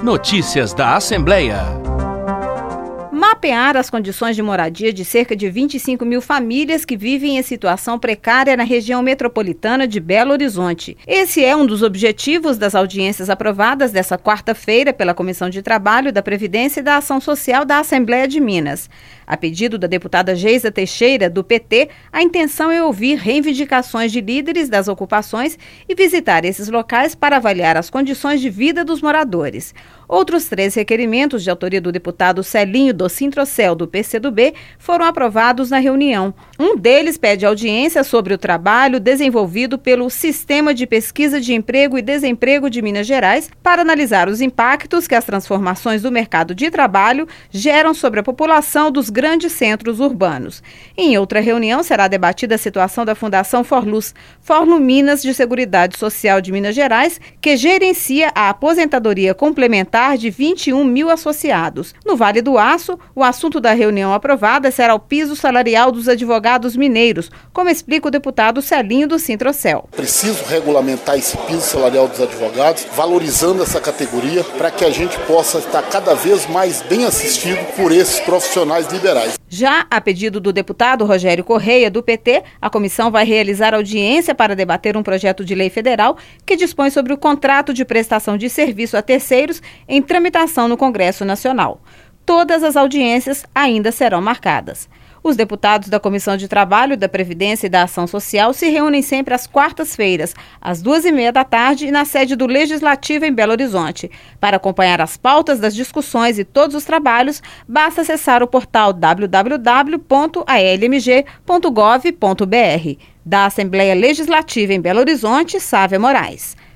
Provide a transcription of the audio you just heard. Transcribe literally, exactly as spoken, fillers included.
Notícias da Assembleia. Mapear as condições de moradia de cerca de vinte e cinco mil famílias que vivem em situação precária na região metropolitana de Belo Horizonte. Esse é um dos objetivos das audiências aprovadas desta quarta-feira pela Comissão de Trabalho, da Previdência e da Ação Social da Assembleia de Minas. A pedido da deputada Geisa Teixeira, do P T, a intenção é ouvir reivindicações de líderes das ocupações e visitar esses locais para avaliar as condições de vida dos moradores. Outros três requerimentos de autoria do deputado Celinho do Sintrocel, do P C do B, foram aprovados na reunião. Um deles pede audiência sobre o trabalho desenvolvido pelo Sistema de Pesquisa de Emprego e Desemprego de Minas Gerais para analisar os impactos que as transformações do mercado de trabalho geram sobre a população dos grandes centros urbanos. Em outra reunião será debatida a situação da Fundação Forluz, Fórmula Minas de Seguridade Social de Minas Gerais, que gerencia a aposentadoria complementar de vinte e um mil associados. No Vale do Aço, o assunto da reunião aprovada será o piso salarial dos advogados mineiros, como explica o deputado Celinho do Sintrocel. Preciso regulamentar esse piso salarial dos advogados, valorizando essa categoria, para que a gente possa estar cada vez mais bem assistido por esses profissionais liberais. Já a pedido do deputado Rogério Correia, do P T, a comissão vai realizar audiência para debater um projeto de lei federal que dispõe sobre o contrato de prestação de serviço a terceiros em tramitação no Congresso Nacional. Todas as audiências ainda serão marcadas. Os deputados da Comissão de Trabalho, da Previdência e da Ação Social se reúnem sempre às quartas-feiras, às duas e meia da tarde, na sede do Legislativo em Belo Horizonte. Para acompanhar as pautas das discussões e todos os trabalhos, basta acessar o portal w w w ponto a l m g ponto gov ponto b r. Da Assembleia Legislativa em Belo Horizonte, Sávia Moraes.